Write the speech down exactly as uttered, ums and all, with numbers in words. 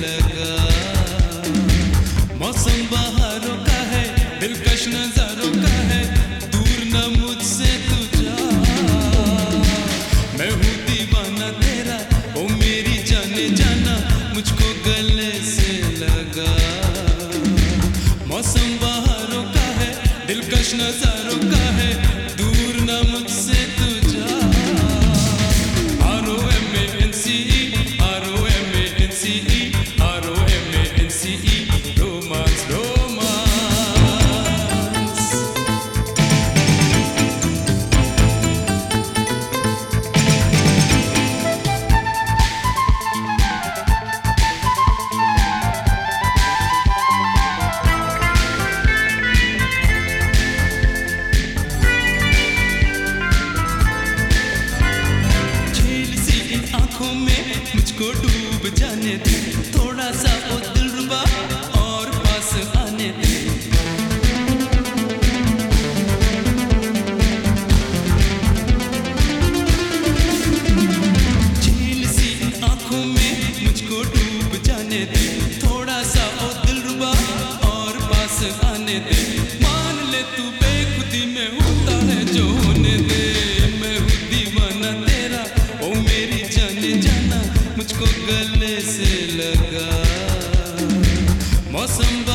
लगा। मौसम बहारों का है, दिलकश नजारों का है, दूर न मुझसे तू जा। मैं हूँ दीवाना तेरा, ओ मेरी जाने जाना, मुझको गले से लगा। मौसम बहारों का है, दिलकश नजारों का है, दूर न मुझसे तू जा। R O M A N C E, R O M A N C E, R O M A N C E, romance romance. आँखों में मुझको डूब जाने दे, थोड़ा सा ओ दिलरुबा और पास आने दे। झील सी आँखों में मुझको डूब जाने दे, थोड़ा सा ओ दिलरुबा और पास आने दे। मान ले तू बेखुदी में होता है जो होने दे। मैं हूँ दीवाना तेरा, ओ मेरी जाने जाना, मुझको गले से लगा। मौसम